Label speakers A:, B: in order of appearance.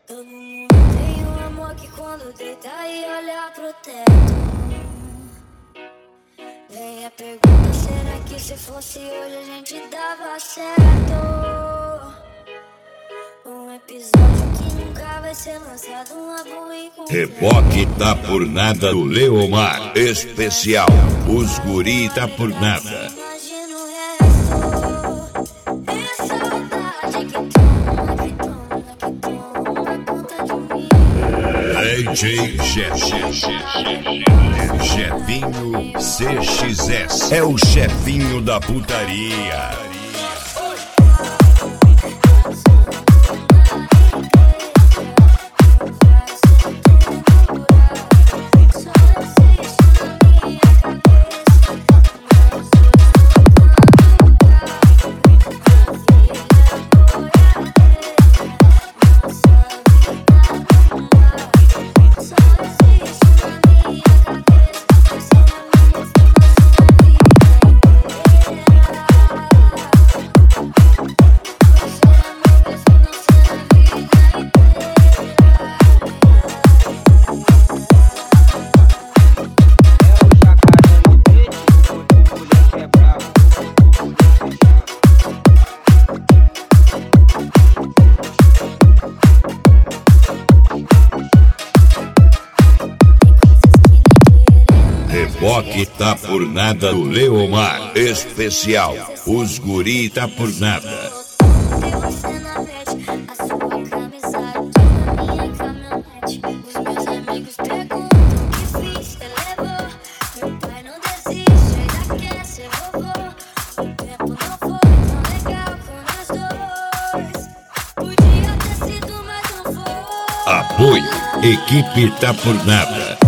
A: Todo mundo tem um amor que quando deita e olha pro teto. Vem a pergunta, será que se fosse hoje a gente dava certo? Um episódio que nunca vai ser lançado, uma boa e com
B: Reboque tá por nada do Leomar. Especial, os guri tá por nada.
A: imagina o resto. É saudade que toma, que toma conta de mim.
B: DJ Jefinho CXS é o chefinho da putaria. Reboque tá por nada do Leomar. Especial, os guri tá por nada.
A: Você na net, a sua camisa toda minha caminhonete. Os meus amigos perguntam o que fiz, você levou. Meu pai não desiste, ainda quer ser vovô. O tempo não foi tão legal com nós dois. Podia ter sido, mas não foi.
B: Apoio, equipe tá por nada.